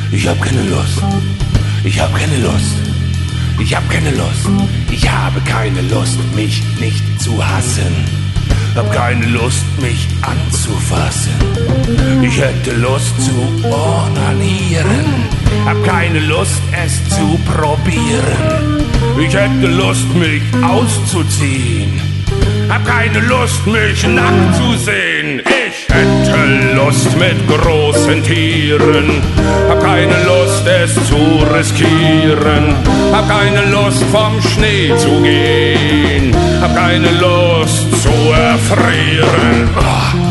Ich hab keine Lust. Ich hab keine Lust. Ich hab keine Lust. Ich habe keine Lust, mich nicht zu hassen. Hab keine Lust, mich anzufassen. Ich hätte Lust zu onanieren. Hab keine Lust, es zu probieren. Ich hätte Lust, mich auszuziehen. Hab keine Lust, mich nackt zu sehen. Ich hätte Lust mit großen Tieren. Hab keine Lust, es zu riskieren. Hab keine Lust, vom Schnee zu gehen. Hab keine Lust zu erfrieren.